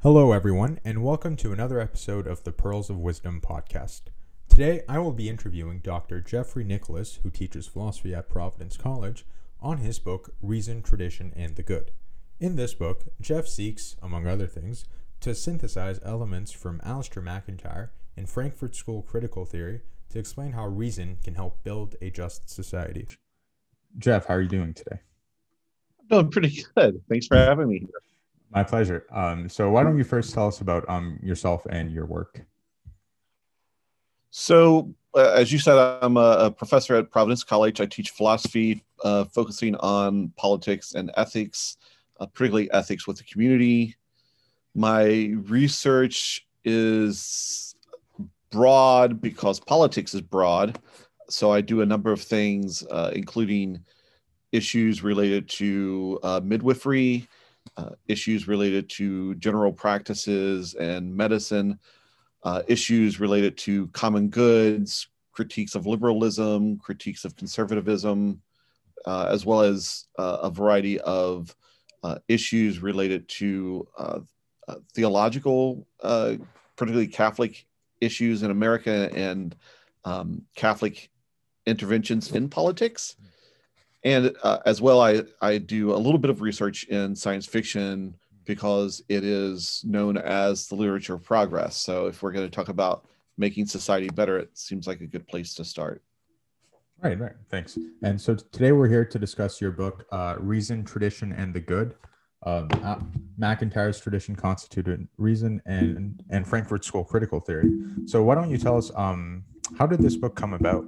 Hello, everyone, and welcome to another episode of the Pearls of Wisdom podcast. Today, I will be interviewing Dr. Jeffrey Nicholas, who teaches philosophy at Providence College, on his book, Reason, Tradition, and the Good. In this book, Jeff seeks, among other things, to synthesize elements from Alasdair MacIntyre and Frankfurt School critical theory to explain how reason can help build a just society. Jeff, how are you doing today? Doing pretty good. Thanks for having me here. My pleasure. So why don't you first tell us about yourself and your work? So, as you said, I'm a professor at Providence College. I teach philosophy, focusing on politics and ethics, particularly ethics with the community. My research is broad because politics is broad. So I do a number of things, including issues related to midwifery, issues related to general practices and medicine, issues related to common goods, critiques of liberalism, critiques of conservatism, as well as a variety of issues related to theological, particularly Catholic issues in America and Catholic interventions in politics. And as well, I do a little bit of research in science fiction because it is known as the literature of progress. So if we're going to talk about making society better, it seems like a good place to start. Right. Thanks. And so today we're here to discuss your book, Reason, Tradition, and the Good. MacIntyre's tradition constituted reason and Frankfurt School critical theory. So why don't you tell us, how did this book come about?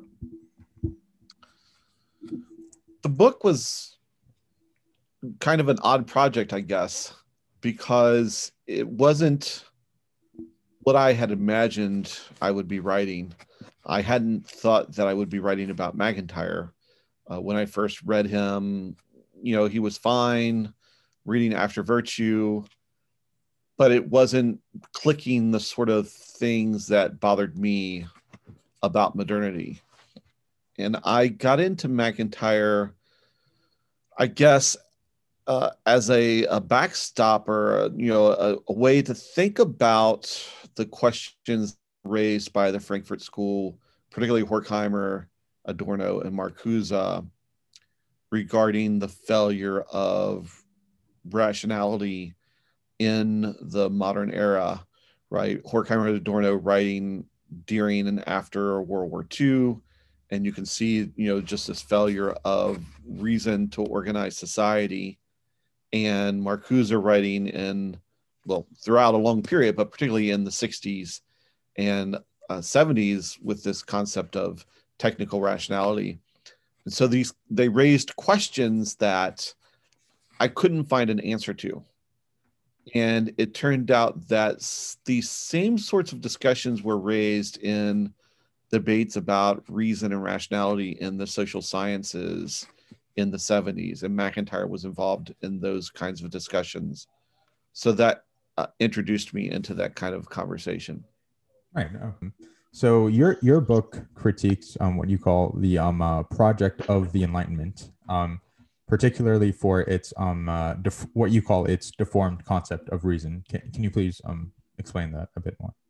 The book was kind of an odd project, I guess, because it wasn't what I had imagined I would be writing. I hadn't thought that I would be writing about MacIntyre. When I first read him, he was fine, reading After Virtue, but it wasn't clicking the sort of things that bothered me about modernity. And I got into MacIntyre, I guess, as a backstopper, a way to think about the questions raised by the Frankfurt School, particularly Horkheimer, Adorno, and Marcuse, regarding the failure of rationality in the modern era, right? Horkheimer and Adorno writing during and after World War II, and you can see, just this failure of reason to organize society. And Marcuse writing throughout a long period, but particularly in the 60s and 70s with this concept of technical rationality. And so they raised questions that I couldn't find an answer to. And it turned out that these same sorts of discussions were raised in debates about reason and rationality in the social sciences in the 70s, and MacIntyre was involved in those kinds of discussions. So that introduced me into that kind of conversation. Right. So your book critiques what you call the project of the Enlightenment, particularly for its what you call its deformed concept of reason. Can you please explain that a bit more?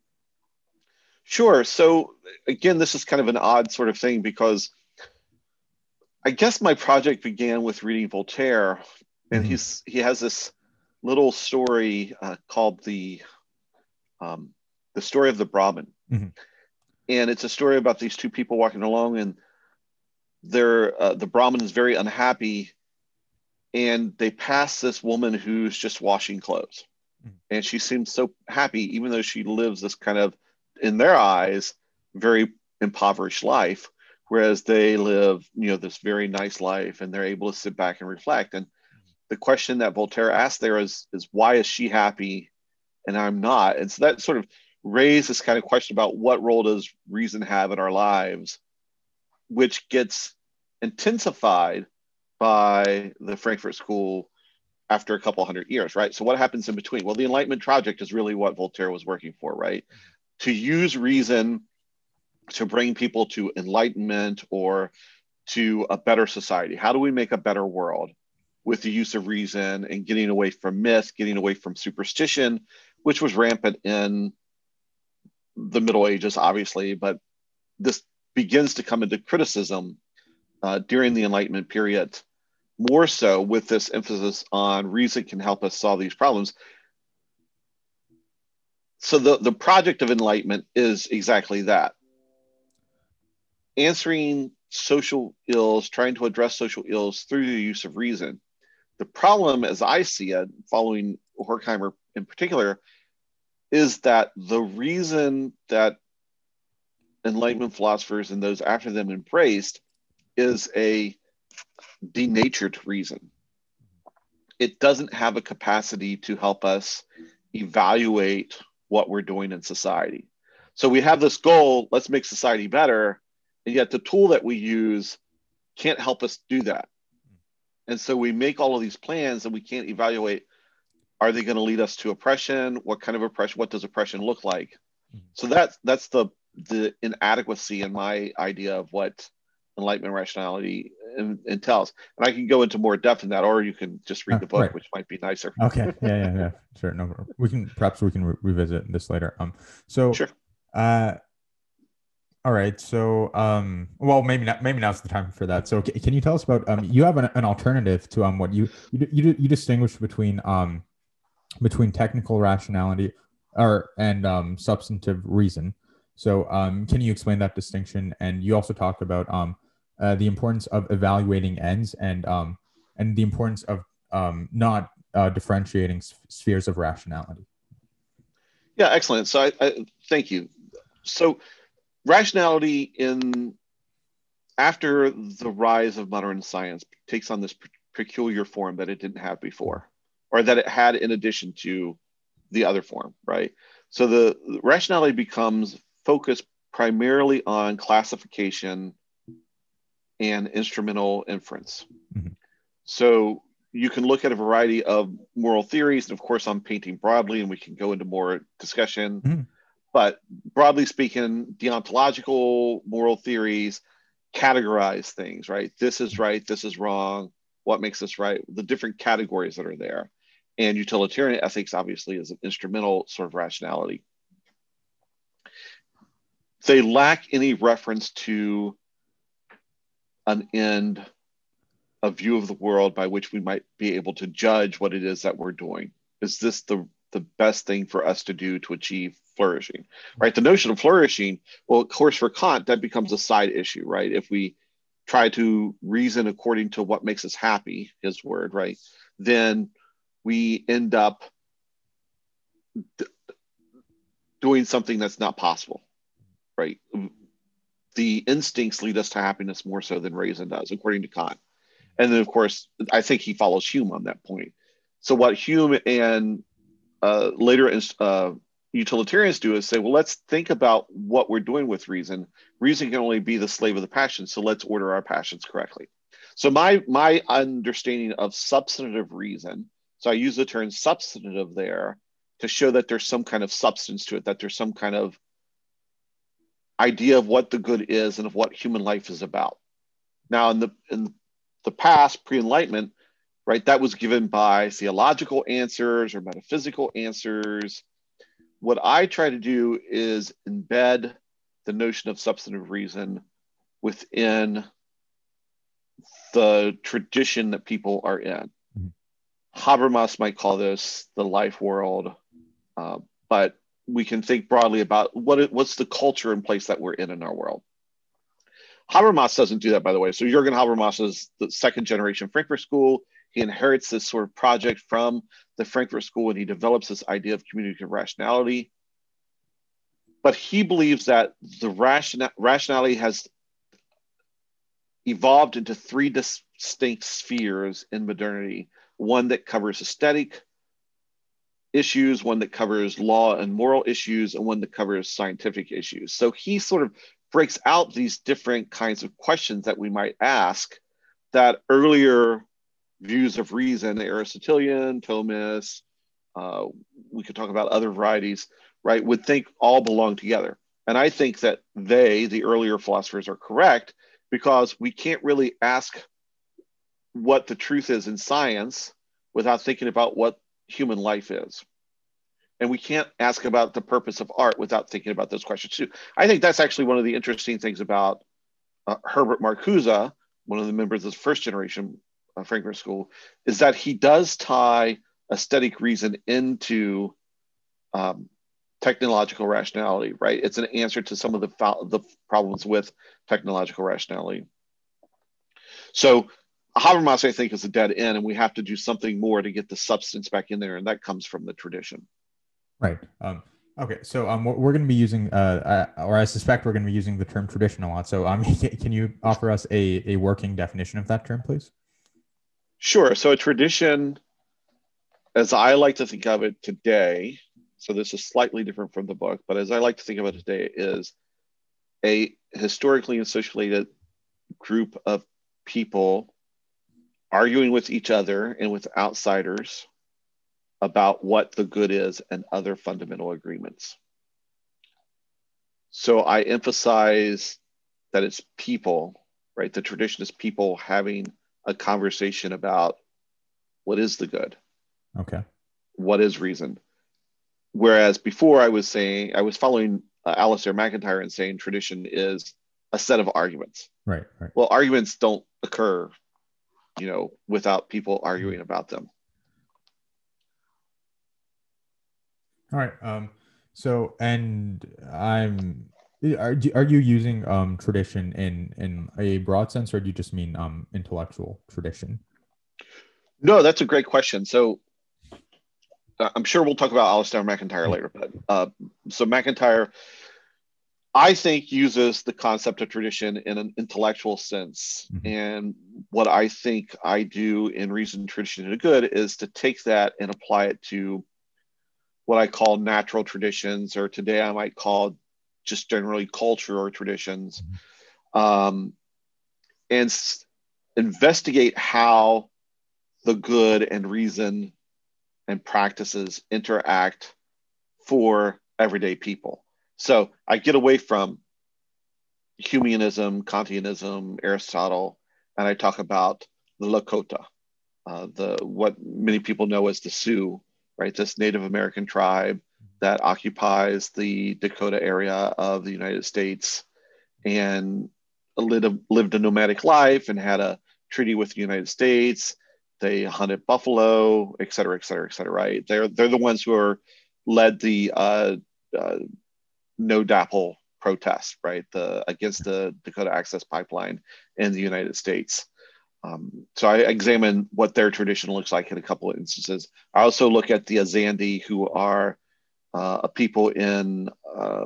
Sure. So again, this is kind of an odd sort of thing because I guess my project began with reading Voltaire, and he has this little story called the story of the Brahmin, and it's a story about these two people walking along, and the Brahmin is very unhappy, and they pass this woman who's just washing clothes, and she seems so happy, even though she lives this kind of, in their eyes, very impoverished life. Whereas they live, this very nice life, and they're able to sit back and reflect. And the question that Voltaire asked there is why is she happy and I'm not? And so that sort of raised this kind of question about what role does reason have in our lives, which gets intensified by the Frankfurt School after a couple hundred years, right? So what happens in between? Well, the Enlightenment project is really what Voltaire was working for, right? To use reason to bring people to enlightenment or to a better society. How do we make a better world? with the use of reason and getting away from myth, getting away from superstition, which was rampant in the Middle Ages, obviously, but this begins to come into criticism during the Enlightenment period, more so with this emphasis on reason can help us solve these problems. So the project of enlightenment is exactly that. Answering social ills, trying to address social ills through the use of reason. The problem, as I see it, following Horkheimer in particular, is that the reason that Enlightenment philosophers and those after them embraced is a denatured reason. It doesn't have a capacity to help us evaluate what we're doing in society. So we have this goal, let's make society better, and yet the tool that we use can't help us do that. And so we make all of these plans and we can't evaluate, are they going to lead us to oppression? What kind of oppression? What does oppression look like? So that's the inadequacy in my idea of what Enlightenment rationality entails. And I can go into more depth in that, or you can just read the book, right, which might be nicer. Okay. Yeah. Sure. No, we can revisit this later. So sure. All right. So, well, maybe now's the time for that. So, can you tell us about you have an alternative to what you distinguish between technical rationality and substantive reason. So, can you explain that distinction? And you also talk about the importance of evaluating ends and the importance of not differentiating spheres of rationality. Yeah, excellent. So, I thank you. So, rationality after the rise of modern science takes on this peculiar form that it didn't have before, or that it had in addition to the other form, right? So the rationality becomes focused primarily on classification and instrumental inference. Mm-hmm. So you can look at a variety of moral theories, and of course I'm painting broadly and we can go into more discussion. Mm-hmm. But broadly speaking, deontological moral theories categorize things, right? This is right, this is wrong, what makes this right, the different categories that are there. And utilitarian ethics obviously is an instrumental sort of rationality. They lack any reference to an end, a view of the world by which we might be able to judge what it is that we're doing. Is this the best thing for us to do to achieve flourishing, right? The notion of flourishing, well, of course, for Kant, that becomes a side issue, right? If we try to reason according to what makes us happy, his word, right? Then we end up doing something that's not possible, right? The instincts lead us to happiness more so than reason does, according to Kant. And then, of course, I think he follows Hume on that point. So what Hume and later utilitarians do is say, well, let's think about what we're doing with reason. Reason can only be the slave of the passions, so let's order our passions correctly. So my understanding of substantive reason, so I use the term substantive there to show that there's some kind of substance to it, that there's some kind of idea of what the good is and of what human life is about. Now, in the past, pre-Enlightenment, right, that was given by theological answers or metaphysical answers. What I try to do is embed the notion of substantive reason within the tradition that people are in. Mm-hmm. Habermas might call this the life world, but we can think broadly about what's the culture in place that we're in our world. Habermas doesn't do that, by the way. So Jürgen Habermas is the second generation Frankfurt School. He inherits this sort of project from the Frankfurt School, and he develops this idea of communicative rationality. But he believes that the rationality has evolved into three distinct spheres in modernity. One that covers aesthetic issues, one that covers law and moral issues, and one that covers scientific issues. So he sort of breaks out these different kinds of questions that we might ask that earlier views of reason, Aristotelian, Thomas, we could talk about other varieties, right, would think all belong together. And I think that the earlier philosophers, are correct, because we can't really ask what the truth is in science without thinking about what human life is. And we can't ask about the purpose of art without thinking about those questions too. I think that's actually one of the interesting things about Herbert Marcuse, one of the members of the first generation Frankfurt School, is that he does tie aesthetic reason into technological rationality, right? It's an answer to some of the problems with technological rationality. So Habermas, I think, is a dead end, and we have to do something more to get the substance back in there, and that comes from the tradition. Right. Okay. So we're going to be using, or I suspect we're going to be using the term tradition a lot. So can you offer us a working definition of that term, please? Sure. So a tradition, as I like to think of it today, so this is slightly different from the book, but as I like to think of it today, is a historically associated group of people arguing with each other and with outsiders about what the good is and other fundamental agreements. So I emphasize that it's people, right? The tradition is people having a conversation about what is the good. Okay. What is reason? Whereas before I was following Alasdair MacIntyre and saying tradition is a set of arguments. Right. Well, arguments don't occur, without people arguing about them. All right. So, and are you using tradition in a broad sense, or do you just mean intellectual tradition? No, that's a great question. So I'm sure we'll talk about Alasdair MacIntyre later, but so MacIntyre, I think, uses the concept of tradition in an intellectual sense. Mm-hmm. And what I think I do in Reason, Tradition, and Good is to take that and apply it to what I call natural traditions, or today I might call just generally culture or traditions, and investigate how the good and reason and practices interact for everyday people. So I get away from Humeanism, Kantianism, Aristotle, and I talk about the Lakota, what many people know as the Sioux, right? This Native American tribe that occupies the Dakota area of the United States and lived a nomadic life and had a treaty with the United States. They hunted buffalo, et cetera, et cetera, et cetera, right? They're the ones who led the No DAPL protest, right? Against the Dakota Access Pipeline in the United States. So I examine what their tradition looks like in a couple of instances. I also look at the Azande, who are a people in, I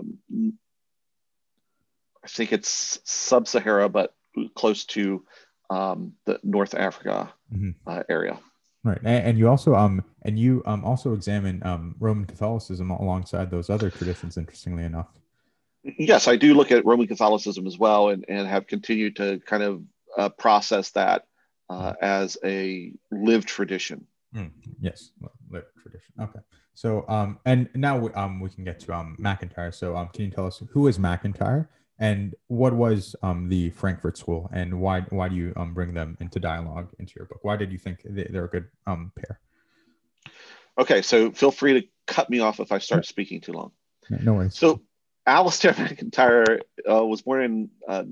think it's sub-Sahara, but close to the North Africa area. Right, and you also also examine Roman Catholicism alongside those other traditions. Interestingly enough, yes, I do look at Roman Catholicism as well, and have continued to kind of process that as a lived tradition. Yes, lived tradition. Okay, so and now we can get to MacIntyre. So can you tell us who is MacIntyre? And what was the Frankfurt School, and why do you bring them into dialogue into your book? Why did you think they're a good pair? Okay, so feel free to cut me off if I start speaking too long. No worries. So Alasdair MacIntyre was born in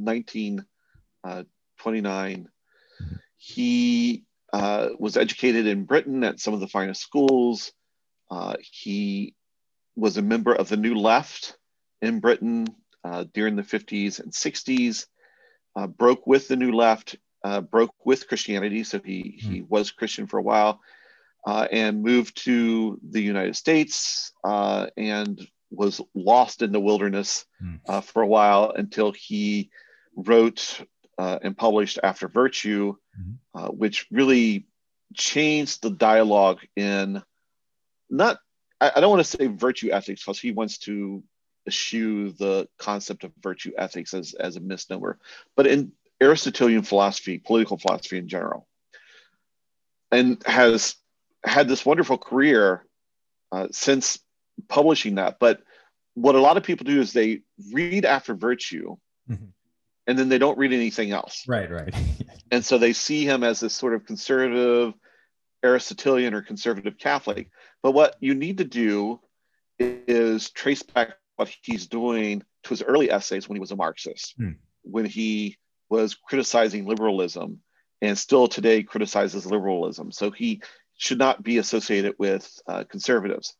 1929. He was educated in Britain at some of the finest schools. He was a member of the New Left in Britain during the 50s and 60s, broke with the New Left, broke with Christianity. So he was Christian for a while, and moved to the United States and was lost in the wilderness for a while until he wrote and published After Virtue, which really changed the dialogue in I don't want to say virtue ethics, because he wants to eschew the concept of virtue ethics as a misnomer, but in Aristotelian philosophy, political philosophy in general, and has had this wonderful career since publishing that. But what a lot of people do is they read After Virtue and then they don't read anything else. Right. And so they see him as this sort of conservative Aristotelian or conservative Catholic. But what you need to do is trace back what he's doing to his early essays when he was a Marxist, when he was criticizing liberalism and still today criticizes liberalism. So he should not be associated with conservatives.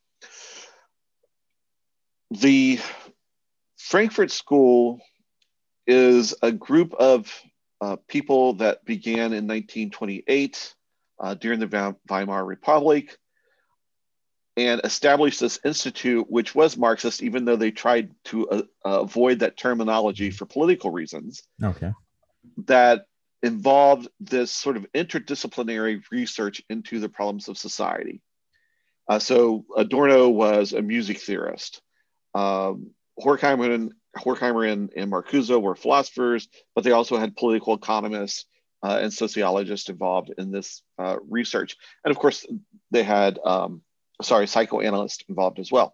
The Frankfurt School is a group of people that began in 1928 during the Weimar Republic and established this institute, which was Marxist, even though they tried to avoid that terminology for political reasons. Okay. That involved this sort of interdisciplinary research into the problems of society. So Adorno was a music theorist. Horkheimer and Marcuse were philosophers, but they also had political economists and sociologists involved in this research. And of course, they had psychoanalysts involved as well.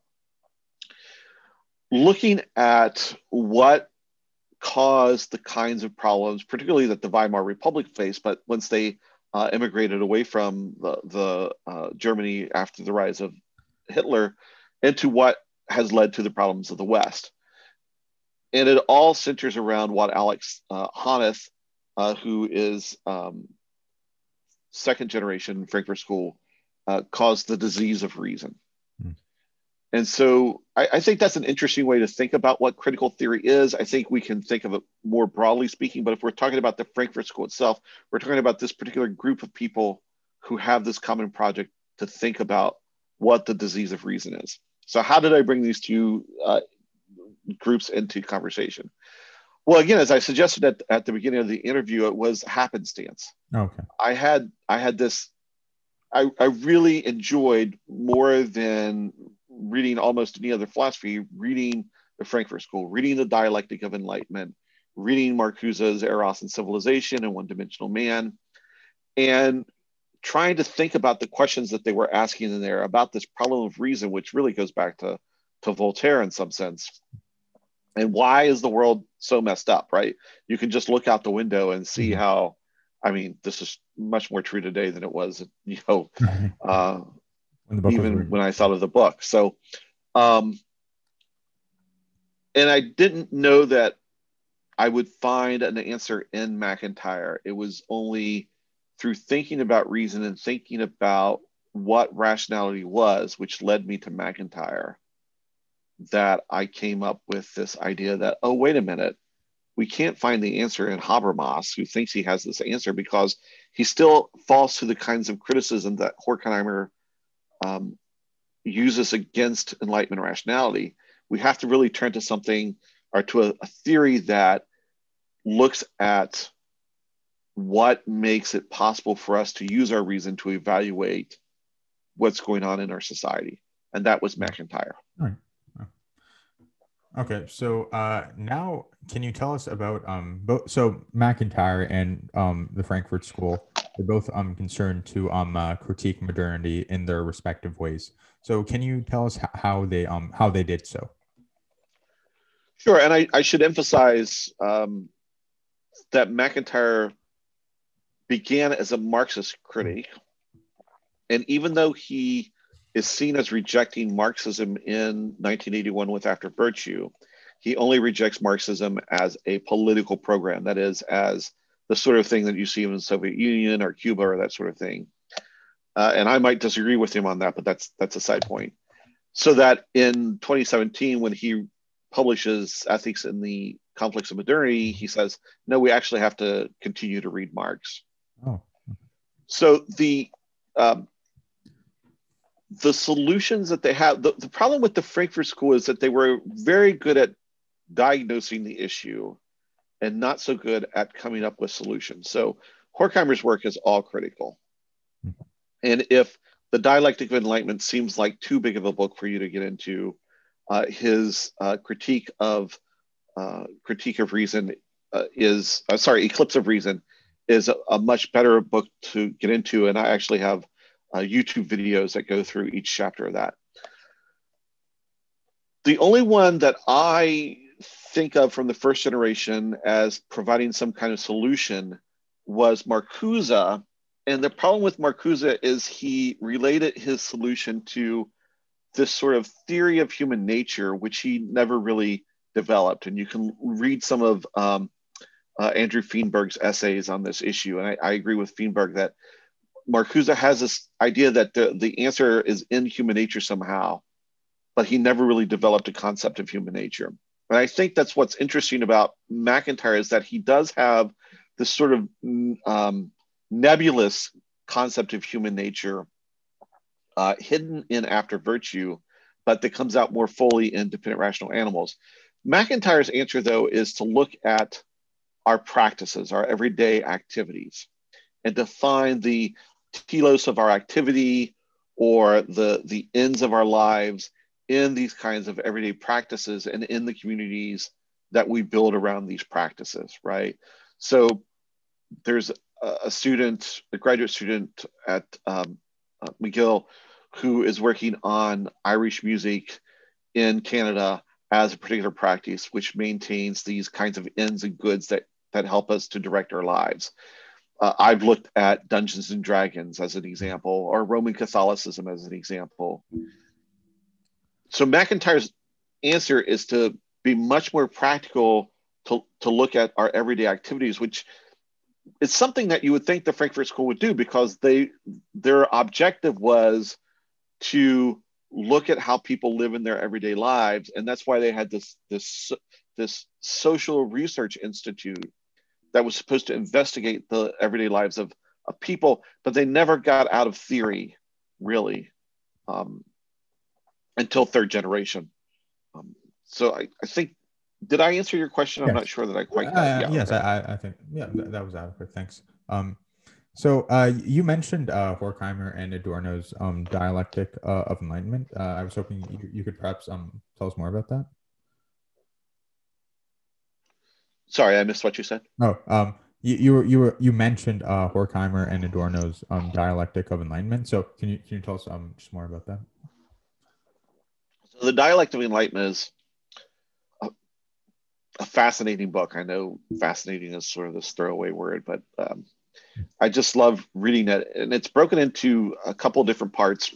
Looking at what caused the kinds of problems, particularly that the Weimar Republic faced, but once they immigrated away from the Germany after the rise of Hitler, into what has led to the problems of the West. And it all centers around what Alex Honneth, who is second generation Frankfurt School, caused the disease of reason. And so I think that's an interesting way to think about what critical theory is. I think we can think of it more broadly speaking, but if we're talking about the Frankfurt School itself, we're talking about this particular group of people who have this common project to think about what the disease of reason is. So how did I bring these two groups into conversation? Well, again, as I suggested at the beginning of the interview, it was happenstance. Okay. I had this, I really enjoyed, more than reading almost any other philosophy, reading the Frankfurt School, reading the Dialectic of Enlightenment, reading Marcuse's Eros and Civilization and One-Dimensional Man, and trying to think about the questions that they were asking in there about this problem of reason, which really goes back to Voltaire in some sense. And why is the world so messed up, right? You can just look out the window and see how, I mean, this is much more true today than it was, when I thought of the book. So, and I didn't know that I would find an answer in MacIntyre. It was only through thinking about reason and thinking about what rationality was, which led me to MacIntyre, that I came up with this idea that, oh, wait a minute, we can't find the answer in Habermas, who thinks he has this answer, because he still falls to the kinds of criticism that Horkheimer uses against Enlightenment rationality. We have to really turn to something, or to a theory that looks at what makes it possible for us to use our reason to evaluate what's going on in our society. And that was MacIntyre. All right. Okay, so now can you tell us about both? So MacIntyre and the Frankfurt School, they're both concerned to critique modernity in their respective ways. So can you tell us how they did so? Sure, and I should emphasize that MacIntyre began as a Marxist critic, and even though he is seen as rejecting Marxism in 1981 with After Virtue, he only rejects Marxism as a political program, that is, as the sort of thing that you see in the Soviet Union or Cuba or that sort of thing. And I might disagree with him on that, but that's a side point. So that in 2017, when he publishes Ethics in the Conflicts of Modernity, he says, no, we actually have to continue to read Marx. Oh. So the solutions that they have, the problem with the Frankfurt School is that they were very good at diagnosing the issue and not so good at coming up with solutions. So Horkheimer's work is all critical. And if the Dialectic of Enlightenment seems like too big of a book for you to get into, his critique of reason Eclipse of Reason is a much better book to get into. And I actually have YouTube videos that go through each chapter of that. The only one that I think of from the first generation as providing some kind of solution was Marcuse. And the problem with Marcuse is he related his solution to this sort of theory of human nature, which he never really developed. And you can read some of Andrew Feenberg's essays on this issue. And I agree with Feenberg that Marcuse has this idea that the answer is in human nature somehow, but he never really developed a concept of human nature. And I think that's what's interesting about MacIntyre is that he does have this sort of nebulous concept of human nature hidden in After Virtue, but that comes out more fully in Dependent Rational Animals. MacIntyre's answer, though, is to look at our practices, our everyday activities, and define the telos of our activity or the ends of our lives in these kinds of everyday practices and in the communities that we build around these practices, right? So there's a student, a graduate student at McGill, who is working on Irish music in Canada as a particular practice, which maintains these kinds of ends and goods that help us to direct our lives. I've looked at Dungeons and Dragons as an example, or Roman Catholicism as an example. So MacIntyre's answer is to be much more practical, to look at our everyday activities, which is something that you would think the Frankfurt School would do, because their objective was to look at how people live in their everyday lives. And that's why they had this social research institute that was supposed to investigate the everyday lives of people, but they never got out of theory, really, until third generation. So I think, did I answer your question? Yes. I'm not sure that I quite got it. Yes, okay. I think, yeah, that was adequate. Thanks. So you mentioned Horkheimer and Adorno's dialectic of enlightenment. I was hoping you could perhaps tell us more about that. Sorry, I missed what you said. Oh, you mentioned Horkheimer and Adorno's dialectic of enlightenment. So can you tell us just more about that? So the Dialectic of Enlightenment is a fascinating book. I know fascinating is sort of this throwaway word, but I just love reading it. And it's broken into a couple of different parts.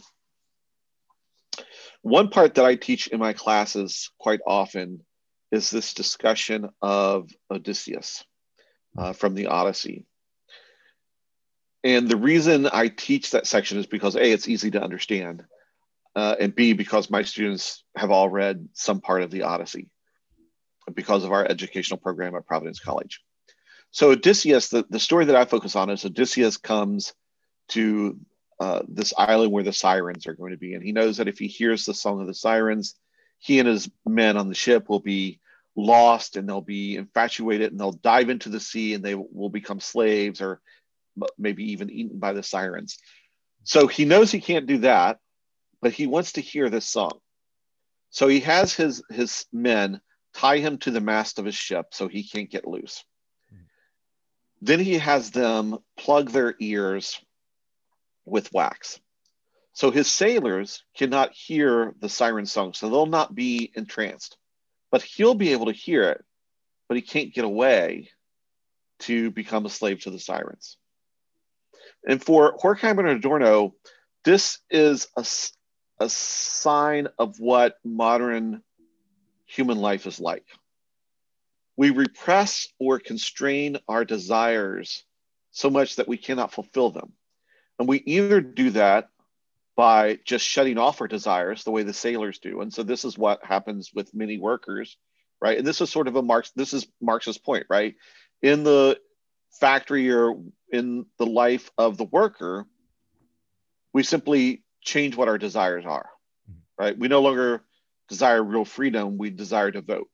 One part that I teach in my classes quite often is this discussion of Odysseus from the Odyssey. And the reason I teach that section is because A, it's easy to understand, and B, because my students have all read some part of the Odyssey because of our educational program at Providence College. So Odysseus, the story that I focus on is Odysseus comes to this island where the sirens are going to be. And he knows that if he hears the song of the sirens, he and his men on the ship will be lost, and they'll be infatuated, and they'll dive into the sea, and they will become slaves, or maybe even eaten by the sirens. So he knows he can't do that, but he wants to hear this song. So he has his men tie him to the mast of his ship so he can't get loose. Then he has them plug their ears with wax. So his sailors cannot hear the siren song, so they'll not be entranced. But he'll be able to hear it, but he can't get away to become a slave to the sirens. And for Horkheimer and Adorno, this is a sign of what modern human life is like. We repress or constrain our desires so much that we cannot fulfill them. And we either do that by just shutting off our desires the way the sailors do. And so this is what happens with many workers, right? And this is sort of this is Marx's point, right? In the factory or in the life of the worker, we simply change what our desires are, right? We no longer desire real freedom, we desire to vote.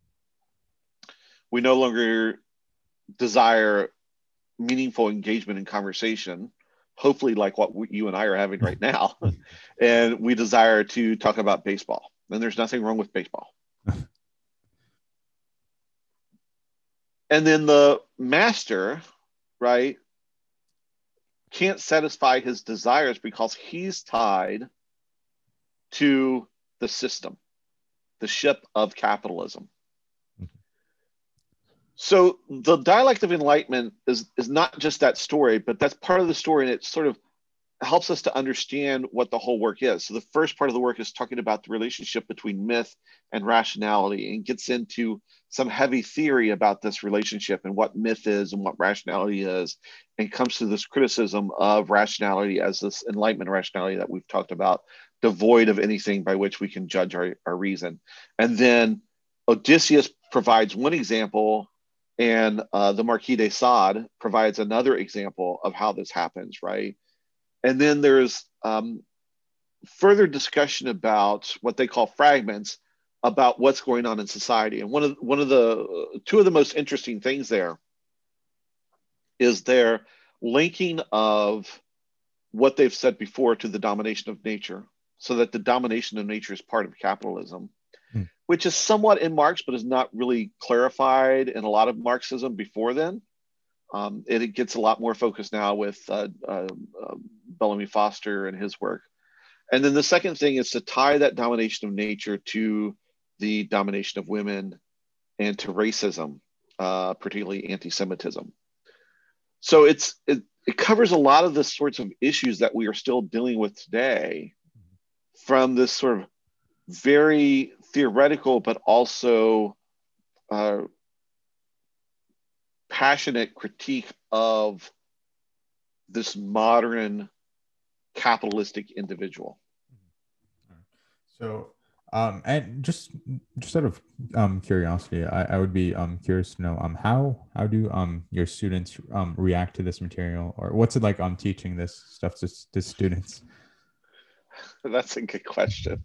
We no longer desire meaningful engagement in conversation, hopefully like what you and I are having right now. And we desire to talk about baseball. And there's nothing wrong with baseball. And then the master, right, can't satisfy his desires because he's tied to the system, the ship of capitalism. So the dialect of enlightenment is not just that story, but that's part of the story, and it sort of helps us to understand what the whole work is. So the first part of the work is talking about the relationship between myth and rationality, and gets into some heavy theory about this relationship and what myth is and what rationality is, and comes to this criticism of rationality as this enlightenment rationality that we've talked about, devoid of anything by which we can judge our reason. And then Odysseus provides one example, and the Marquis de Sade provides another example of how this happens, right? And then there's further discussion about what they call fragments about what's going on in society. And one of the two of the most interesting things there is their linking of what they've said before to the domination of nature, so that the domination of nature is part of capitalism, which is somewhat in Marx, but is not really clarified in a lot of Marxism before then. It gets a lot more focused now with Bellamy Foster and his work. And then the second thing is to tie that domination of nature to the domination of women and to racism, particularly anti-Semitism. So it covers a lot of the sorts of issues that we are still dealing with today, from this sort of very theoretical, but also passionate critique of this modern capitalistic individual. So, and just out of curiosity, I would be curious to know how do your students react to this material, or what's it like teaching this stuff to students? That's a good question.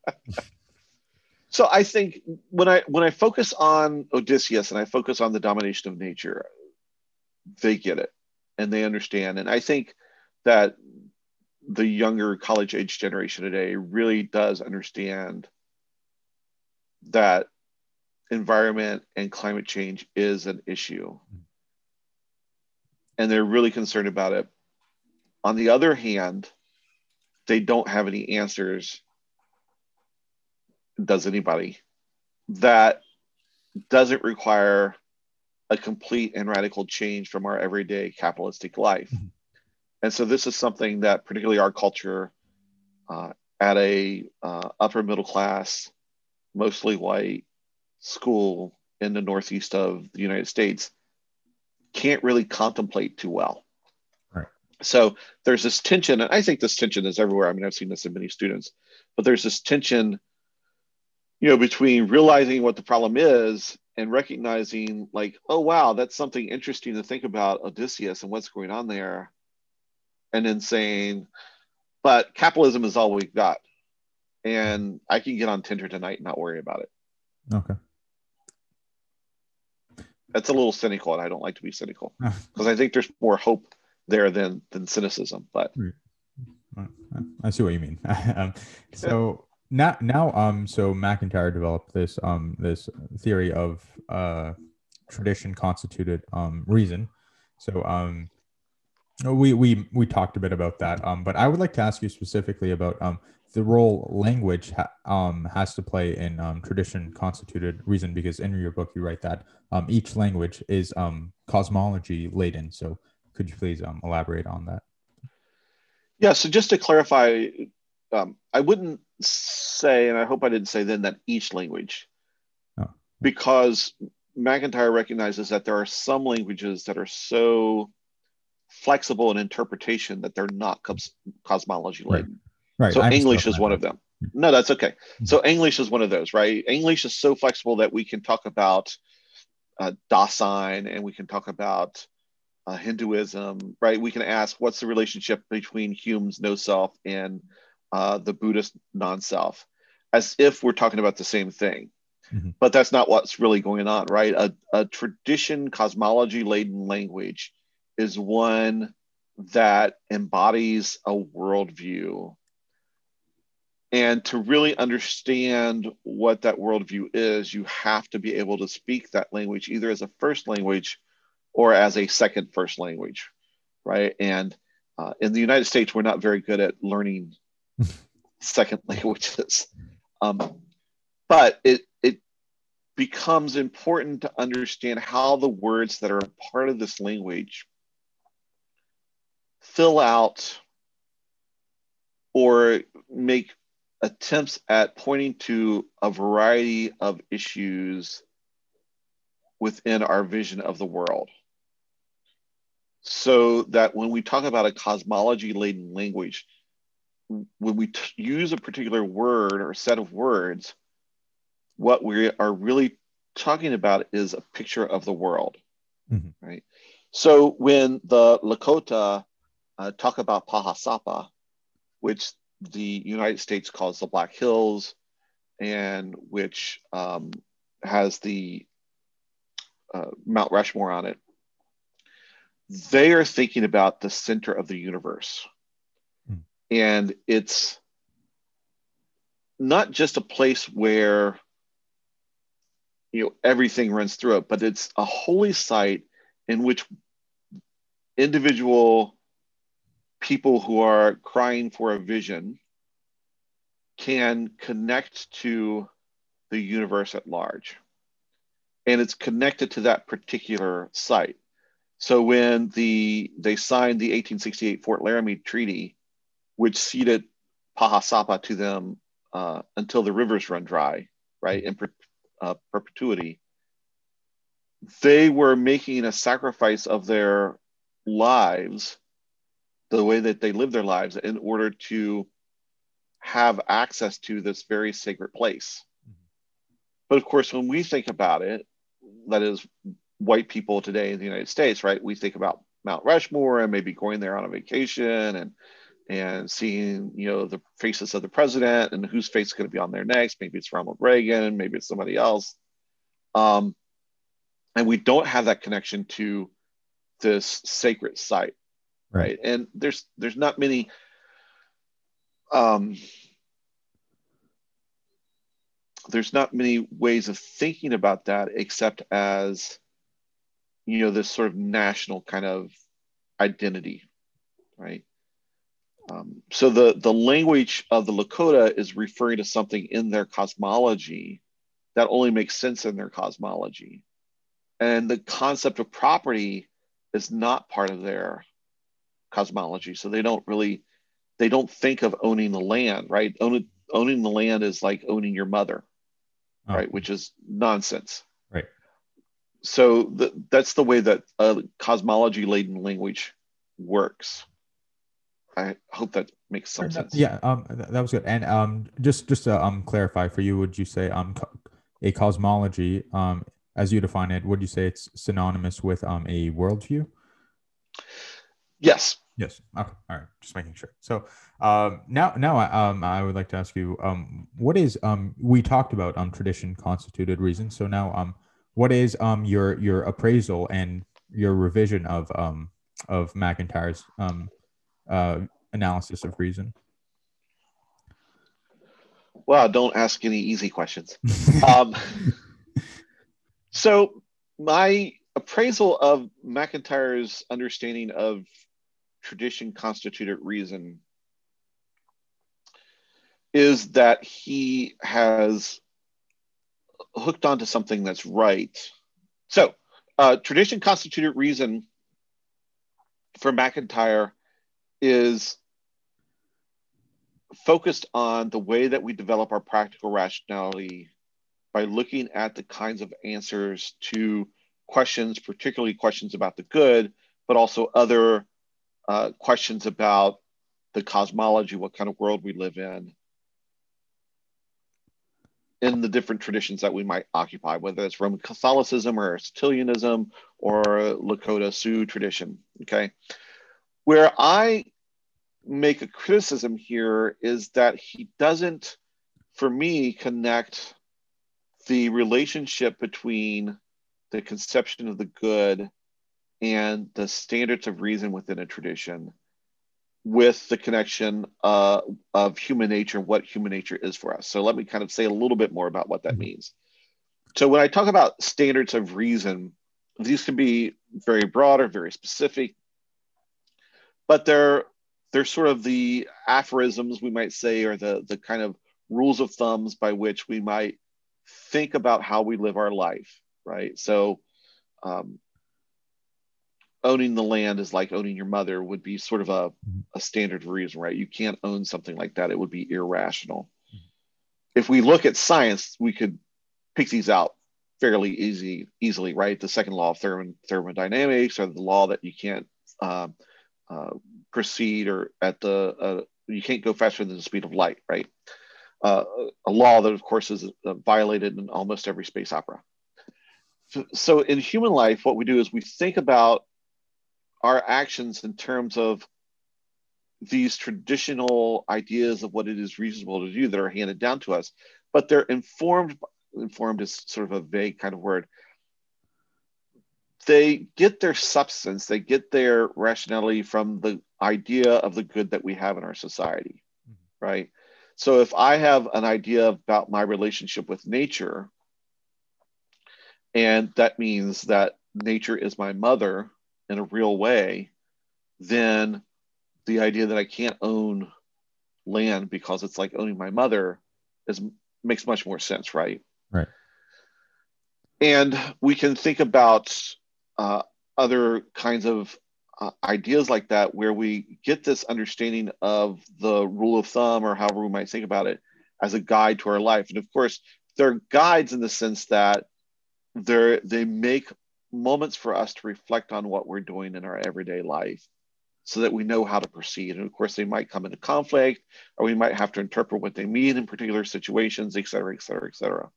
So I think when I focus on Odysseus and I focus on the domination of nature, they get it and they understand. And I think that the younger college age generation today really does understand that environment and climate change is an issue. And they're really concerned about it. On the other hand, they don't have any answers. Does anybody? That doesn't require a complete and radical change from our everyday capitalistic life. Mm-hmm. And so this is something that particularly our culture at a upper middle class, mostly white school in the Northeast of the United States can't really contemplate too well. Right. So there's this tension, and I think this tension is everywhere. I mean, I've seen this in many students, but there's this tension, between realizing what the problem is and recognizing like, oh, wow, that's something interesting to think about Odysseus and what's going on there. And then saying, but capitalism is all we've got. And I can get on Tinder tonight and not worry about it. Okay. That's a little cynical, and I don't like to be cynical because I think there's more hope there than cynicism. But I see what you mean. So so MacIntyre developed this theory of tradition constituted reason. So we talked a bit about that. But I would like to ask you specifically about the role language has to play in tradition constituted reason, because in your book you write that each language is cosmology laden. So could you please elaborate on that? Yeah, so just to clarify, I wouldn't say, and I hope I didn't say then, that each language, because MacIntyre recognizes that there are some languages that are so flexible in interpretation that they're not cosmology laden. Right. So English is one of them. No, that's okay. So English is one of those, right? English is so flexible that we can talk about Dasein, and we can talk about Hinduism, right? We can ask what's the relationship between Hume's no self and the Buddhist non-self, as if we're talking about the same thing. Mm-hmm. But that's not what's really going on, right? A tradition cosmology laden language is one that embodies a worldview. And to really understand what that worldview is, you have to be able to speak that language either as a first language or as a second first language, right? And in the United States, we're not very good at learning second languages. But it becomes important to understand how the words that are part of this language fill out or make attempts at pointing to a variety of issues within our vision of the world. So that when we talk about a cosmology-laden language, when we use a particular word or set of words, what we are really talking about is a picture of the world, right? So when the Lakota talk about Pahasapa, which the United States calls the Black Hills, and which has the Mount Rushmore on it, they are thinking about the center of the universe. And it's not just a place where everything runs through it, but it's a holy site in which individual people who are crying for a vision can connect to the universe at large. And it's connected to that particular site. So when they signed the 1868 Fort Laramie Treaty, which ceded Pahasapa to them until the rivers run dry, right, in perpetuity, they were making a sacrifice of their lives, the way that they live their lives, in order to have access to this very sacred place. But of course, when we think about it, that is, white people today in the United States, right, we think about Mount Rushmore and maybe going there on a vacation and seeing, the faces of the president and whose face is going to be on there next. Maybe it's Ronald Reagan, maybe it's somebody else. And we don't have that connection to this sacred site, right? And there's not many there's not many ways of thinking about that except as, this sort of national kind of identity, right? So the language of the Lakota is referring to something in their cosmology that only makes sense in their cosmology. And the concept of property is not part of their cosmology. So they don't think of owning the land, right? Owning the land is like owning your mother, right? Which is nonsense. Right. So that's the way that a cosmology-laden language works. I hope that makes some sense. Yeah, that was good. And just to clarify for you, would you say a cosmology, as you define it, would you say it's synonymous with a worldview? Yes. Yes. Okay. All right. Just making sure. So now I would like to ask you, what is we talked about tradition constituted reason. So now what is your appraisal and your revision of MacIntyre's analysis of reason? Well, don't ask any easy questions. So my appraisal of MacIntyre's understanding of tradition constituted reason is that he has hooked onto something that's right. So tradition constituted reason for MacIntyre is focused on the way that we develop our practical rationality by looking at the kinds of answers to questions, particularly questions about the good, but also other questions about the cosmology, what kind of world we live in the different traditions that we might occupy, whether it's Roman Catholicism or Aristotelianism or Lakota Sioux tradition, okay? Where I make a criticism here is that he doesn't, for me, connect the relationship between the conception of the good and the standards of reason within a tradition with the connection of human nature and what human nature is for us. So let me kind of say a little bit more about what that means. So when I talk about standards of reason, these can be very broad or very specific, but they're sort of the aphorisms, we might say, or the kind of rules of thumbs by which we might think about how we live our life, right? So um, owning the land is like owning your mother would be sort of a standard reason, right? You can't own something like that. It would be irrational. If we look at science, we could pick these out fairly easily, right? The second law of thermodynamics, or the law that you can't uh, proceed or you can't go faster than the speed of light, right? A law that, of course, is violated in almost every space opera. So in human life, what we do is we think about our actions in terms of these traditional ideas of what it is reasonable to do that are handed down to us, but they're informed is sort of a vague kind of word. They get their substance, they get their rationality from the idea of the good that we have in our society, right? So if I have an idea about my relationship with nature, and that means that nature is my mother in a real way, then the idea that I can't own land because it's like owning my mother makes much more sense, right? Right. And we can think about other kinds of ideas like that, where we get this understanding of the rule of thumb, or however we might think about it, as a guide to our life. And of course, they're guides in the sense that they make moments for us to reflect on what we're doing in our everyday life, so that we know how to proceed. And of course, they might come into conflict, or we might have to interpret what they mean in particular situations, et cetera, et cetera, et cetera.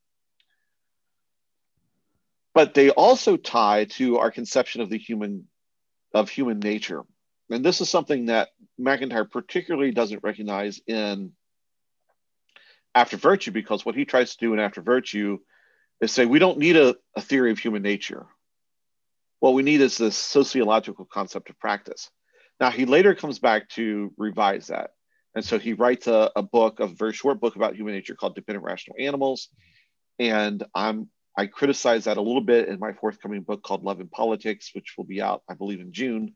But they also tie to our conception of human nature. And this is something that MacIntyre particularly doesn't recognize in After Virtue, because what he tries to do in After Virtue is say, we don't need a theory of human nature. What we need is this sociological concept of practice. Now, he later comes back to revise that. And so he writes a very short book about human nature called Dependent Rational Animals. And I criticize that a little bit in my forthcoming book called Love and Politics, which will be out, I believe, in June.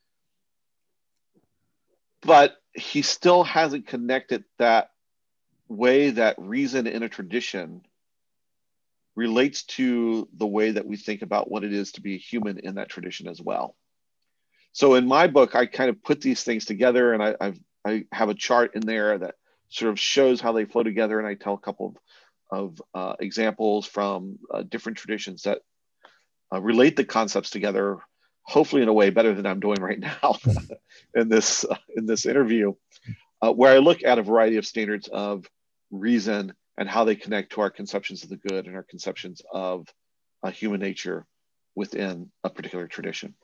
But he still hasn't connected that way that reason in a tradition relates to the way that we think about what it is to be a human in that tradition as well. So in my book, I kind of put these things together, and I have a chart in there that sort of shows how they flow together, and I tell a couple of examples from different traditions that relate the concepts together, hopefully in a way better than I'm doing right now in this interview, where I look at a variety of standards of reason and how they connect to our conceptions of the good and our conceptions of human nature within a particular tradition.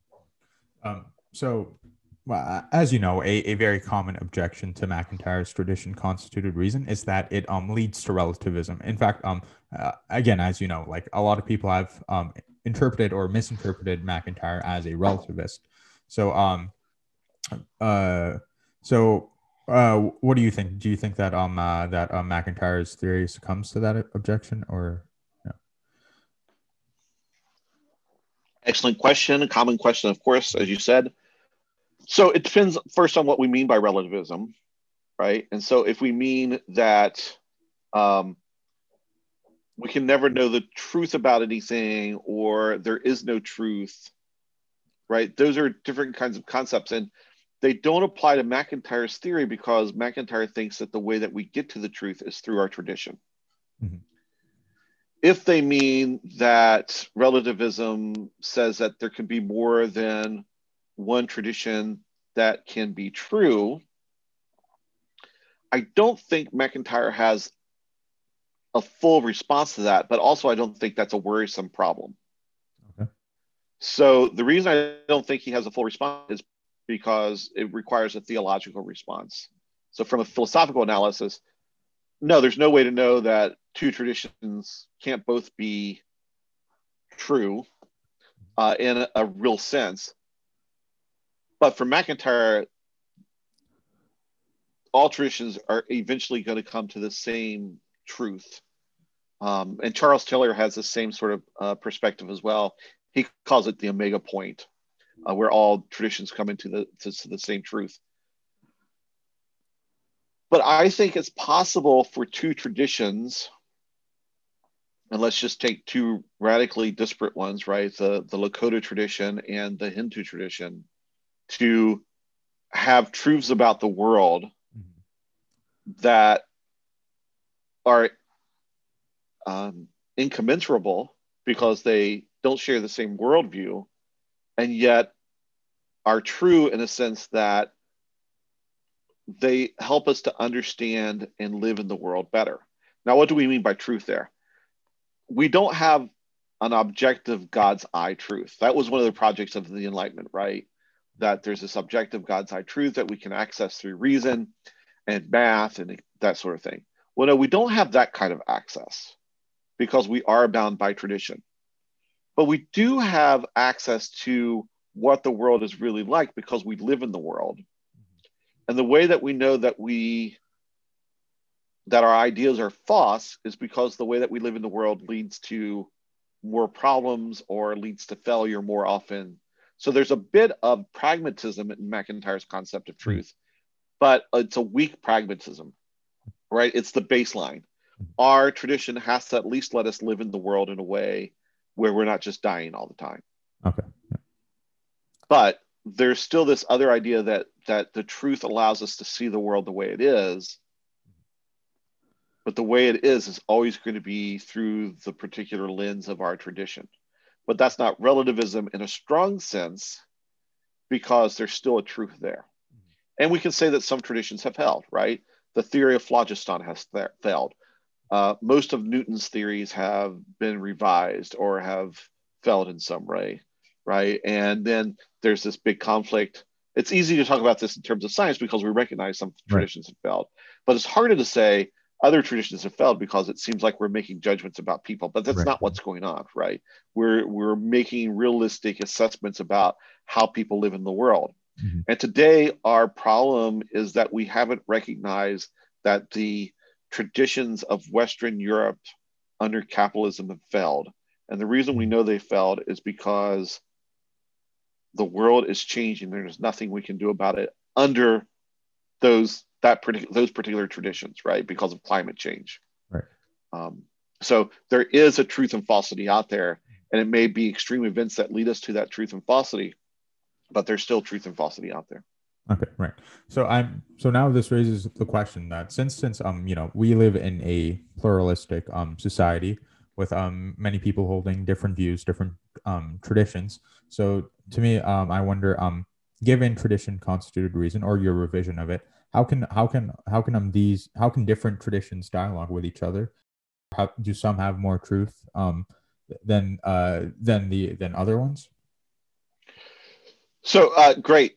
So, well, as you know, a very common objection to MacIntyre's tradition constituted reason is that it leads to relativism. In fact, again, as you know, like a lot of people have interpreted or misinterpreted MacIntyre as a relativist. So, what do you think? Do you think that MacIntyre's theory succumbs to that objection, or no? Excellent question, a common question, of course, as you said. So it depends first on what we mean by relativism, right? And so if we mean that we can never know the truth about anything, or there is no truth, right? Those are different kinds of concepts, and they don't apply to MacIntyre's theory, because MacIntyre thinks that the way that we get to the truth is through our tradition. Mm-hmm. If they mean that relativism says that there can be more than one tradition that can be true, I don't think MacIntyre has a full response to that, but also I don't think that's a worrisome problem. Okay. So the reason I don't think he has a full response is because it requires a theological response. So from a philosophical analysis, no, there's no way to know that two traditions can't both be true in a real sense. But for MacIntyre, all traditions are eventually going to come to the same truth. And Charles Taylor has the same sort of perspective as well. He calls it the omega point, where all traditions come into the same truth. But I think it's possible for two traditions and let's just take two radically disparate ones, right? The Lakota tradition and the Hindu tradition, to have truths about the world that are incommensurable because they don't share the same worldview, and yet are true in a sense that they help us to understand and live in the world better. Now, what do we mean by truth there? We don't have an objective God's eye truth. That was one of the projects of the Enlightenment, right? That there's this objective God's eye truth that we can access through reason and math and that sort of thing. Well, no, we don't have that kind of access because we are bound by tradition. But we do have access to what the world is really like because we live in the world. And the way that we know that our ideas are false is because the way that we live in the world leads to more problems or leads to failure more often. So there's a bit of pragmatism in MacIntyre's concept of truth, but it's a weak pragmatism, right? It's the baseline. Our tradition has to at least let us live in the world in a way where we're not just dying all the time. Okay. But there's still this other idea that the truth allows us to see the world the way it is. But the way it is always going to be through the particular lens of our tradition. But that's not relativism in a strong sense because there's still a truth there. And we can say that some traditions have held, right? The theory of phlogiston has failed. Most of Newton's theories have been revised or have failed in some way, right? And then there's this big conflict. It's easy to talk about this in terms of science because we recognize some traditions have failed, but it's harder to say other traditions have failed because it seems like we're making judgments about people, but that's not what's going on, right? We're making realistic assessments about how people live in the world. And today our problem is that we haven't recognized that the traditions of Western Europe under capitalism have failed. And the reason we know they failed is because the world is changing. There's nothing we can do about it under those particular traditions, right? Because of climate change. Right. So there is a truth and falsity out there, and it may be extreme events that lead us to that truth and falsity, but there's still truth and falsity out there. Okay, right. So now this raises the question that since we live in a pluralistic society with many people holding different views, different traditions. So to me, I wonder, given tradition constituted reason or your revision of it, how can different traditions dialogue with each other? How do some have more truth than other ones? So great.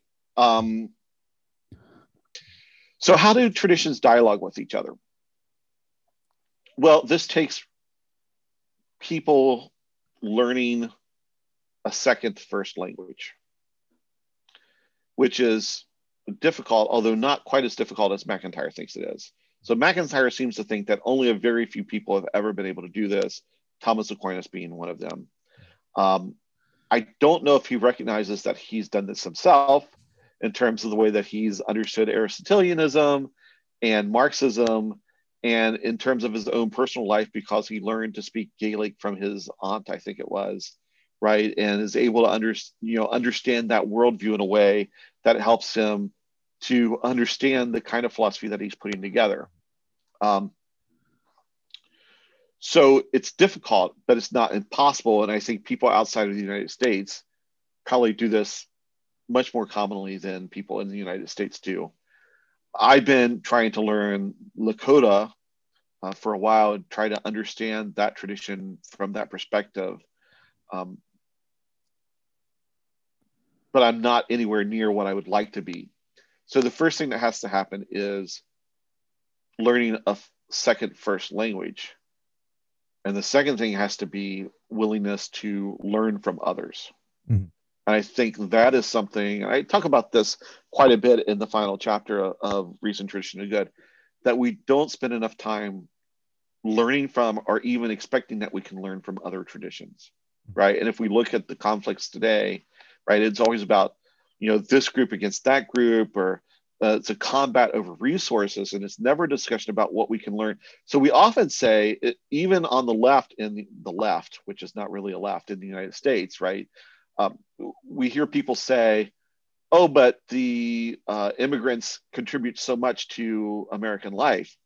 So how do traditions dialogue with each other? Well, this takes people learning a second first language, which is difficult, although not quite as difficult as MacIntyre thinks it is. So MacIntyre seems to think that only a very few people have ever been able to do this, Thomas Aquinas being one of them. I don't know if he recognizes that he's done this himself in terms of the way that he's understood Aristotelianism and Marxism, and in terms of his own personal life, because he learned to speak Gaelic from his aunt, I think it was, right? And is able to understand that worldview in a way that helps him to understand the kind of philosophy that he's putting together. So it's difficult, but it's not impossible. And I think people outside of the United States probably do this much more commonly than people in the United States do. I've been trying to learn Lakota for a while and try to understand that tradition from that perspective. But I'm not anywhere near what I would like to be. So the first thing that has to happen is learning a second first language. And the second thing has to be willingness to learn from others. And I think that is something, I talk about this quite a bit in the final chapter of Reason, Tradition, and Good, that we don't spend enough time learning from or even expecting that we can learn from other traditions, right? And if we look at the conflicts today, right, it's always about, this group against that group, or it's a combat over resources, and it's never a discussion about what we can learn. So we often say, even on the left, in the left, which is not really a left in the United States, right? We hear people say, "Oh, but the immigrants contribute so much to American life,"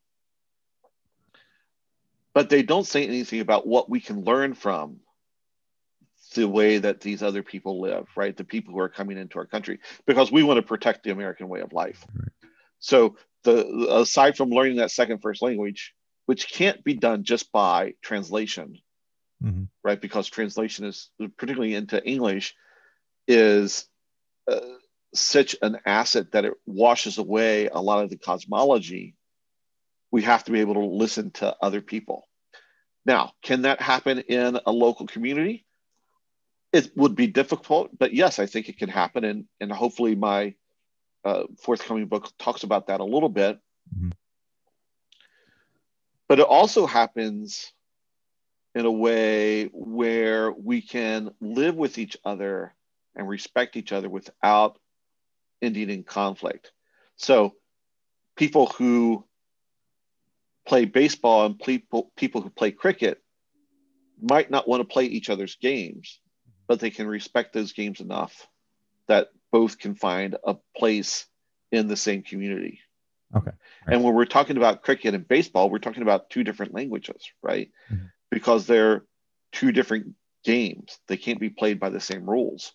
but they don't say anything about what we can learn from the way that these other people live, right? The people who are coming into our country, because we want to protect the American way of life. So aside from learning that second first language, which can't be done just by translation, right? Because translation is, particularly into English, is such an asset that it washes away a lot of the cosmology. We have to be able to listen to other people. Now, can that happen in a local community? It would be difficult, but yes, I think it can happen. And hopefully my forthcoming book talks about that a little bit. But it also happens in a way where we can live with each other and respect each other without ending in conflict. So people who play baseball and people who play cricket might not want to play each other's games, but they can respect those games enough that both can find a place in the same community. Okay. Right. And when we're talking about cricket and baseball, we're talking about two different languages, right? Because they're two different games. They can't be played by the same rules.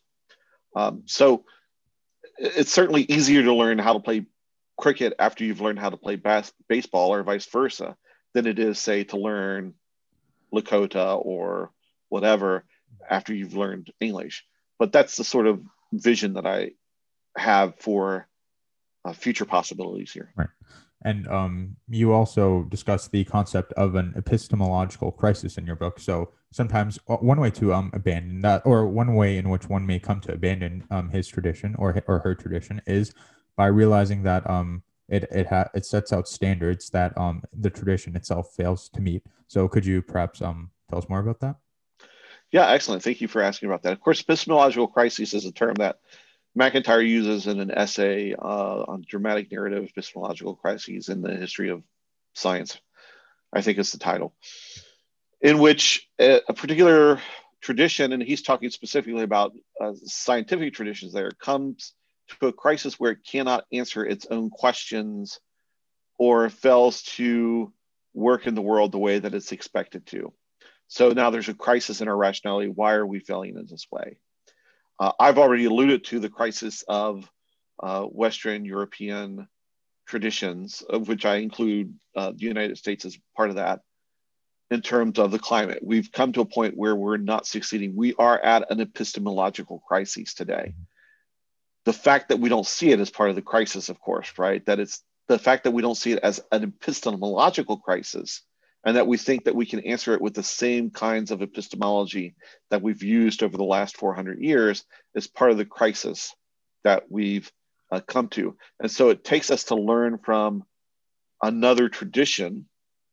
So it's certainly easier to learn how to play cricket after you've learned how to play baseball, or vice versa, than it is, say, to learn Lakota or whatever after you've learned English. But that's the sort of vision that I have for future possibilities here. Right. And you also discuss the concept of an epistemological crisis in your book. So sometimes one way to abandon that, or one way in which one may come to abandon his tradition or her tradition, is by realizing that it sets out standards that the tradition itself fails to meet. So could you perhaps tell us more about that? Yeah, excellent. Thank you for asking about that. Of course, epistemological crisis is a term that MacIntyre uses in an essay on dramatic narrative epistemological crises in the history of science. I think it's the title, in which a particular tradition, and he's talking specifically about scientific traditions there, comes to a crisis where it cannot answer its own questions or fails to work in the world the way that it's expected to. So now there's a crisis in our rationality. Why are we failing in this way? I've already alluded to the crisis of Western European traditions, of which I include the United States as part of that, in terms of the climate. We've come to a point where we're not succeeding. We are at an epistemological crisis today. The fact that we don't see it as part of the crisis, of course, right? That it's the fact that we don't see it as an epistemological crisis, and that we think that we can answer it with the same kinds of epistemology that we've used over the last 400 years is part of the crisis that we've come to. And so it takes us to learn from another tradition,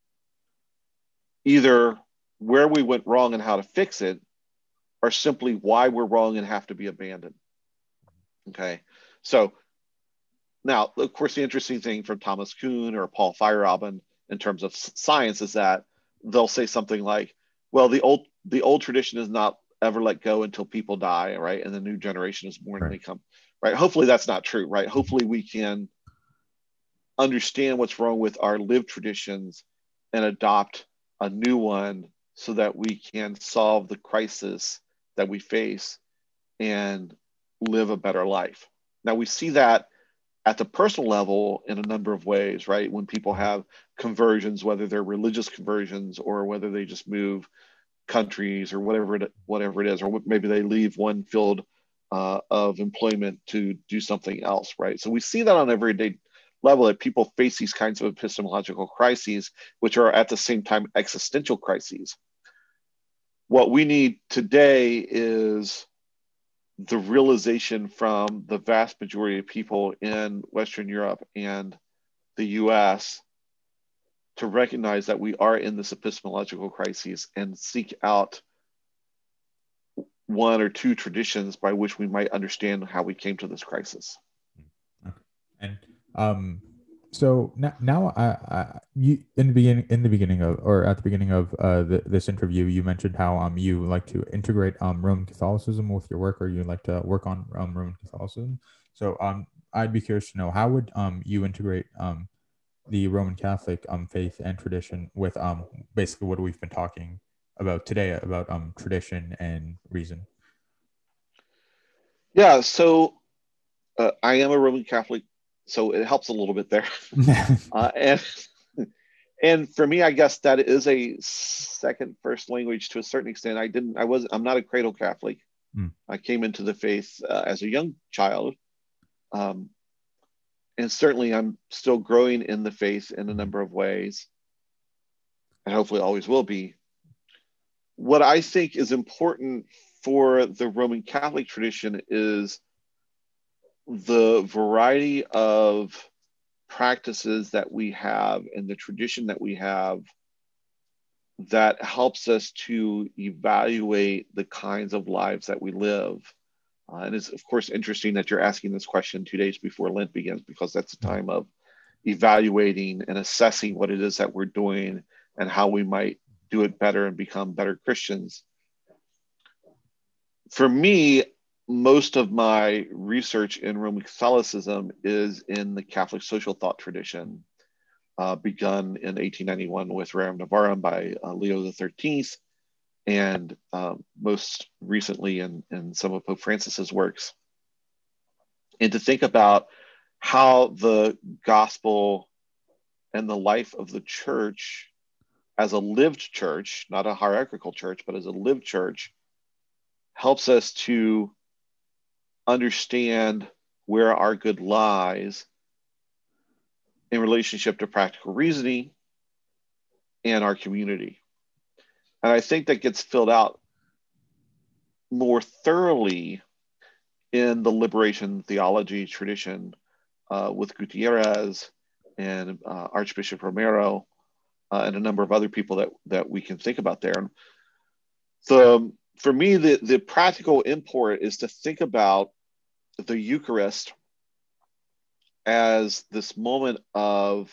either where we went wrong and how to fix it, or simply why we're wrong and have to be abandoned. Okay, so now, of course, the interesting thing from Thomas Kuhn or Paul Feyerabend in terms of science is that they'll say something like, well, the old tradition is not ever let go until people die, right? And the new generation is born, and they come, right? Hopefully that's not true, right? Hopefully we can understand what's wrong with our lived traditions and adopt a new one so that we can solve the crisis that we face and live a better life. Now, we see that at the personal level in a number of ways, right? When people have conversions, whether they're religious conversions or whether they just move countries or whatever it is, or maybe they leave one field of employment to do something else, right? So we see that on an everyday level, that people face these kinds of epistemological crises, which are at the same time existential crises. What we need today is the realization from the vast majority of people in Western Europe and the US to recognize that we are in this epistemological crisis and seek out one or two traditions by which we might understand how we came to this crisis. Okay. And So now, you in the beginning of, or at the beginning of this interview, you mentioned how you like to integrate Roman Catholicism with your work, or you like to work on Roman Catholicism. So I'd be curious to know, how would you integrate the Roman Catholic faith and tradition with basically what we've been talking about today, about tradition and reason. Yeah, so I am a Roman Catholic, so it helps a little bit there. And for me, I guess that is a second first language to a certain extent. I'm not a cradle Catholic. Mm. I came into the faith as a young child. Um, and certainly I'm still growing in the faith in a number of ways, and hopefully always will be. What I think is important for the Roman Catholic tradition is the variety of practices that we have and the tradition that we have that helps us to evaluate the kinds of lives that we live. And it's, of course, interesting that you're asking this question 2 days before Lent begins, because that's a time of evaluating and assessing what it is that we're doing and how we might do it better and become better Christians. For me, most of my research in Roman Catholicism is in the Catholic social thought tradition, begun in 1891 with Rerum Novarum by Leo XIII, and most recently in some of Pope Francis's works. And to think about how the gospel and the life of the church as a lived church, not a hierarchical church, but as a lived church, helps us to understand where our good lies in relationship to practical reasoning and our community. And I think that gets filled out more thoroughly in the liberation theology tradition with Gutierrez and Archbishop Romero and a number of other people that we can think about there. So for me, the practical import is to think about the Eucharist as this moment of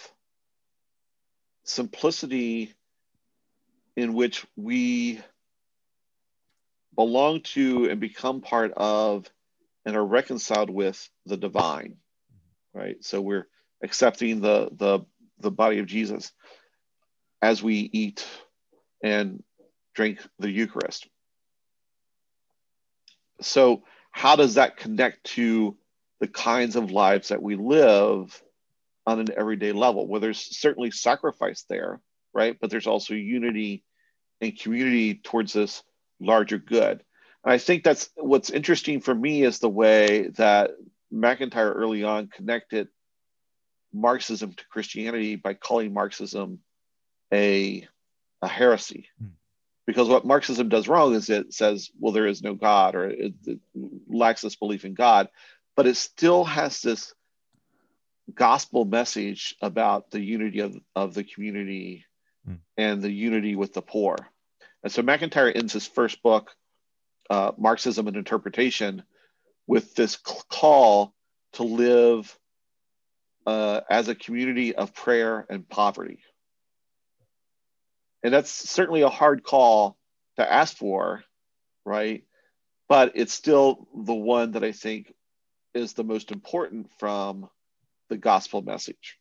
simplicity in which we belong to and become part of and are reconciled with the divine, right? So we're accepting the body of Jesus as we eat and drink the Eucharist. So how does that connect to the kinds of lives that we live on an everyday level? Well, there's certainly sacrifice there, right? But there's also unity and community towards this larger good. And I think that's what's interesting for me, is the way that MacIntyre early on connected Marxism to Christianity by calling Marxism a heresy. Because what Marxism does wrong is it says, well, there is no God, or it lacks this belief in God, but it still has this gospel message about the unity of the community and the unity with the poor. And so MacIntyre ends his first book, Marxism and Interpretation, with this call to live as a community of prayer and poverty. And that's certainly a hard call to ask for, right? But it's still the one that I think is the most important from the gospel message.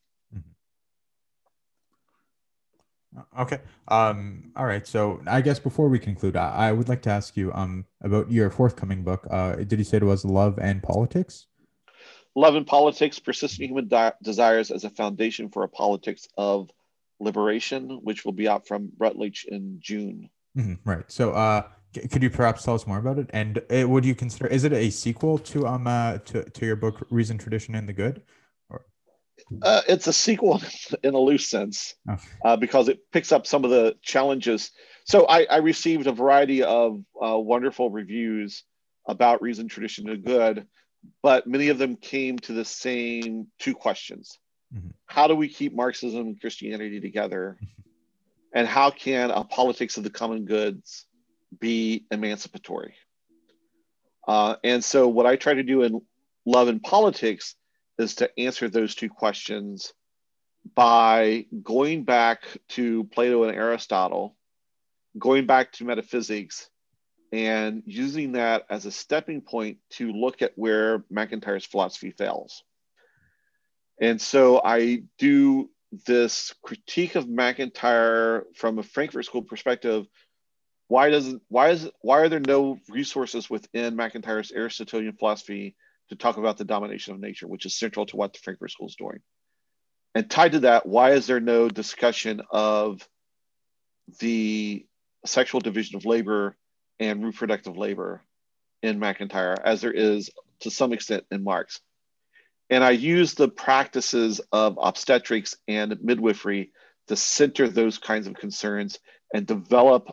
Okay. All right. So I guess before we conclude, I would like to ask you about your forthcoming book. Did you say it was Love and Politics? Love and Politics: Persistent Human Desires as a Foundation for a Politics of Liberation, which will be out from Routledge in June. Right. So could you perhaps tell us more about it? And would you consider, is it a sequel to your book Reason, Tradition, and the Good? It's a sequel in a loose sense, because it picks up some of the challenges. So I received a variety of wonderful reviews about Reason, Tradition, and Good, but many of them came to the same two questions. How do we keep Marxism and Christianity together? And how can a politics of the common goods be emancipatory? And so what I try to do in Love and Politics is to answer those two questions by going back to Plato and Aristotle, going back to metaphysics, and using that as a stepping point to look at where MacIntyre's philosophy fails. And so I do this critique of MacIntyre from a Frankfurt School perspective. Why are there no resources within MacIntyre's Aristotelian philosophy to talk about the domination of nature, which is central to what the Frankfurt School is doing? And tied to that, why is there no discussion of the sexual division of labor and reproductive labor in MacIntyre, as there is to some extent in Marx? And I use the practices of obstetrics and midwifery to center those kinds of concerns and develop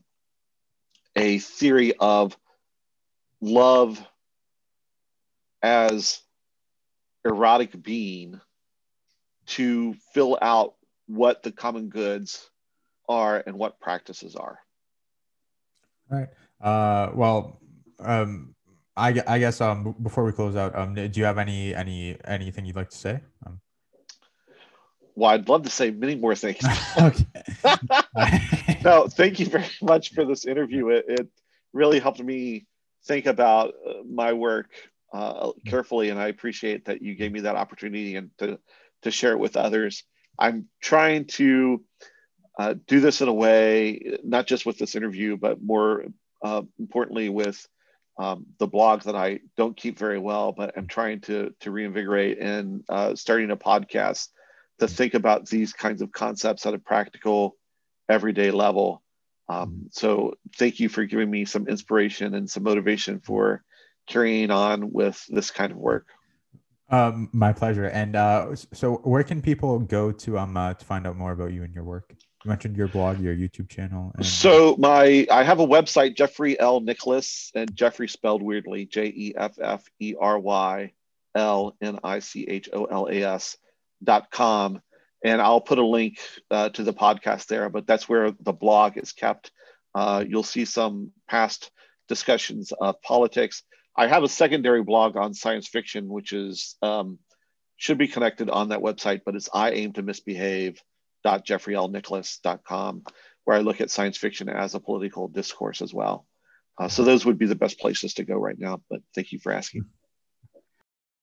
a theory of love as erotic being to fill out what the common goods are and what practices are. All right. Well, I guess before we close out, do you have anything you'd like to say? Well, I'd love to say many more things. Okay. No, thank you very much for this interview. It really helped me think about my work carefully, and I appreciate that you gave me that opportunity and to share it with others. I'm trying to do this in a way, not just with this interview, but more importantly with the blog that I don't keep very well, but I'm trying to reinvigorate, and starting a podcast to think about these kinds of concepts at a practical, everyday level. So thank you for giving me some inspiration and some motivation for carrying on with this kind of work. My pleasure. And so where can people go to find out more about you and your work? You mentioned your blog, your YouTube channel. And... So I have a website, Jeffrey L. Nicholas, and Jeffrey spelled weirdly, JEFFERYLNICHOLAS.com. And I'll put a link to the podcast there, but that's where the blog is kept. You'll see some past discussions of politics. I have a secondary blog on science fiction, which is should be connected on that website, but it's IAimToMisbehave.JeffreyLNicholas.com, where I look at science fiction as a political discourse as well. So those would be the best places to go right now, but thank you for asking.